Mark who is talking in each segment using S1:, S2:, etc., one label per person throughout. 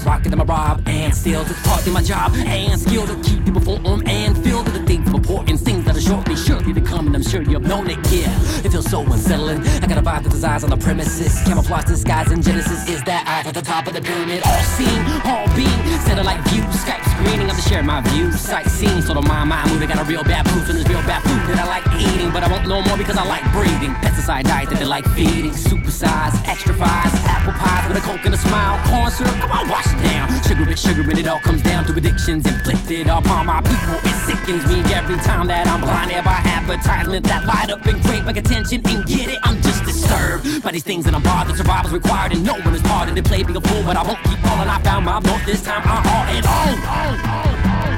S1: rocking them, I rob and steal. Just part in my job and skill to keep people form and feel to the things of importance, things that are shortly surely to come, and I'm sure you've known it. Yeah, it feels so unsettling. I got a vibe that eyes on the premises, camouflage disguise in Genesis. Is that eye at the top of the pyramid? All seen, all being, satellite view, Skype screening. I'm just sharing my views, sightseeing, sort of my moving. Got a real bad proof, and there's real bad food that I like eating, but I won't know more because I like breathing. Pesticide diet that they like feeding, supersize, extra fries, apple pies with a coke and a smile, corn syrup. Come on, wash it down. Sugar, and it all comes down to addictions inflicted upon my people. It sickens me every time that I'm blinded by advertisement that light up and crave my attention and get it. I'm just disturbed by these things that I'm bothered. Survival's required and no one is part of it. Play being a fool, but I won't keep falling. I found my vote this time. I'm all and on.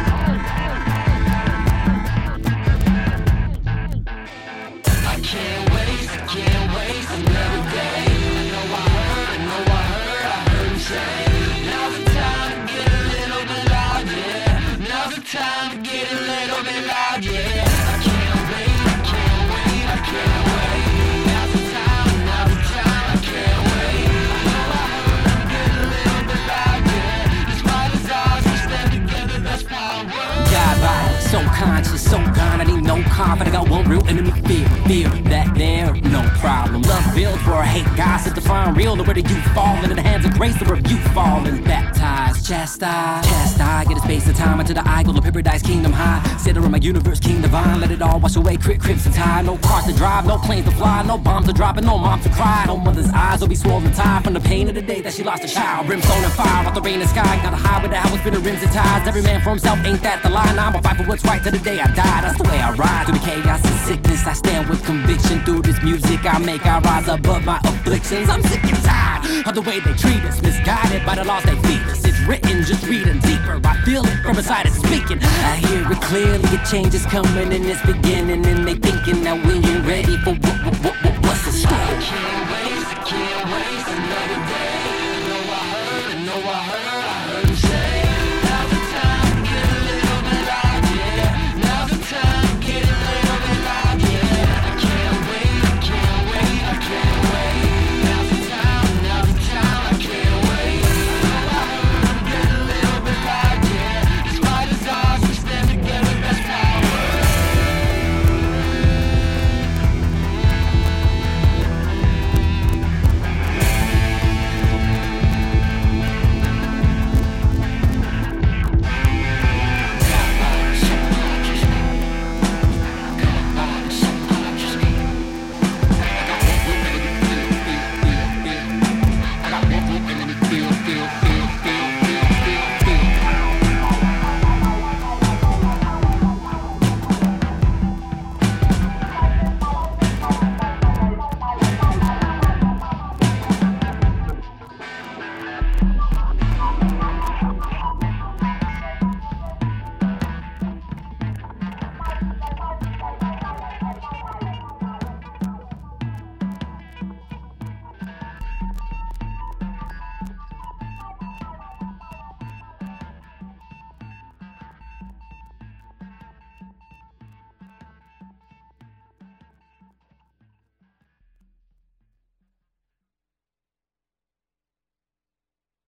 S2: Can't waste another day. I heard him say, now's the time to get a little bit loud, yeah. Now's the time to get a little bit loud, yeah. I can't wait. Now's the time, I can't wait. I know I heard him get a little bit loud, yeah. Despite his odds, we stand together, that's power.
S1: God vibe, so conscious, so gone, I need no confidence. I got one real enemy, fear that there, no problem. Love builds for hate, gossip to find real. The where do you fall into the hands of grace, the where you fall and baptized, chastised. Get a space and time into the eye, go to paradise, kingdom high. Sit around my universe, king divine, let it all wash away, crimson tide. No cars to drive, no planes to fly, no bombs to drop, and no moms to cry. No mother's eyes will be swollen tired from the pain of the day that she lost a child. Brimstone and fire off the rain and sky, got a high with the house, spinning rims and tides. Every man for himself, ain't that the line? I'ma fight for what's right to the day I die. That's the way I ride through the chaos and sickness. I stand with conviction through this music I make. I rise above my afflictions. I'm sick and tired of the way they treat us, misguided by the laws they feed us. It's written, just reading deeper. I feel it from beside it speaking. I hear it clearly. A change is coming and it's beginning, and they thinking that we ain't ready for what's the story.
S2: I can't waste